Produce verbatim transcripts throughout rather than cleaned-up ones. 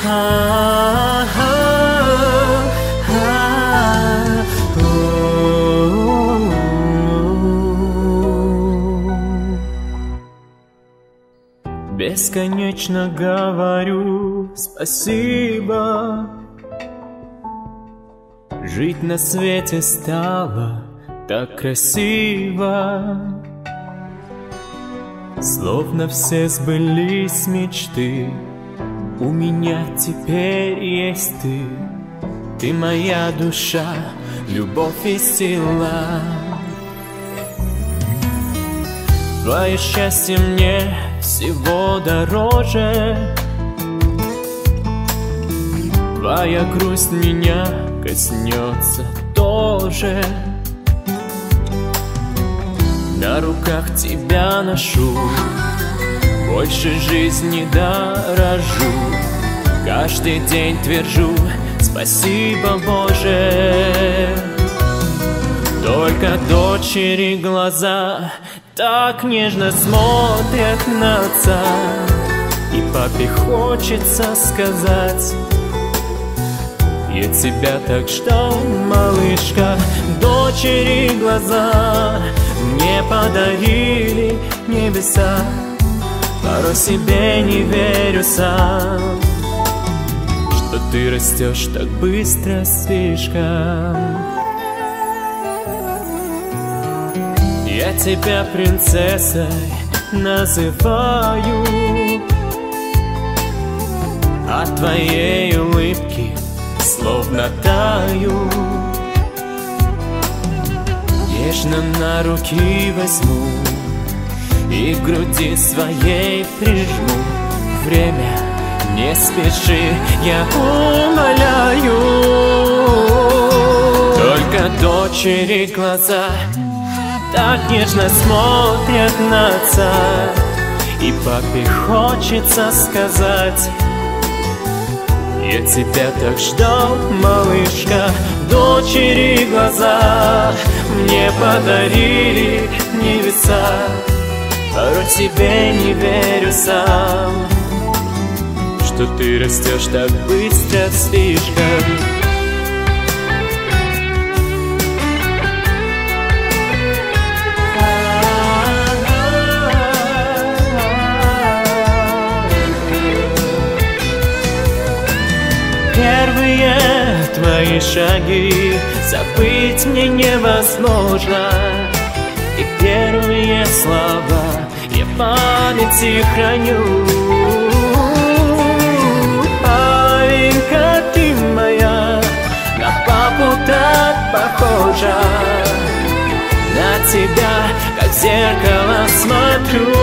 Бесконечно говорю спасибо. Жить на свете стало так красиво, словно все сбылись мечты. У меня теперь есть ты. Ты моя душа, любовь и сила. Твое счастье мне всего дороже. Твоя грусть меня коснется тоже. На руках тебя ношу, больше жизни дорожу. Каждый день твержу: спасибо, Боже. Только дочери глаза так нежно смотрят на отца, и папе хочется сказать: я тебя так ждал, малышка. Дочери глаза мне подарили небеса. Порой себе не верю сам, что ты растешь так быстро слишком. Я тебя принцессой называю, от твоей улыбки словно таю. Нежно на руки возьму и к груди своей прижму. Время, не спеши, я умоляю. Только дочери глаза так нежно смотрят на отца, и папе хочется сказать: я тебя так ждал, малышка. Дочери глаза мне подарили небеса. Порой себе не верю сам, что ты растешь так быстро слишком. Первые твои шаги забыть мне невозможно, и первые слова я в памяти храню. Паинька, ты моя, на папу так похожа. На тебя, как в зеркало, смотрю.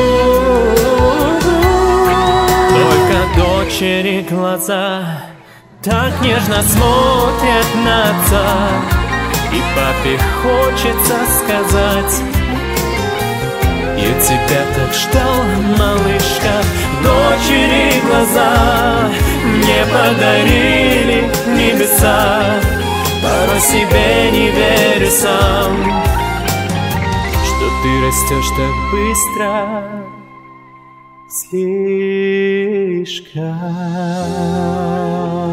Только дочери глаза так нежно смотрят на отца, и папе хочется сказать: я тебя так ждал, малышка. Дочери глаза мне подарили небеса. Порой себе не верю сам, что ты растешь так быстро слишком.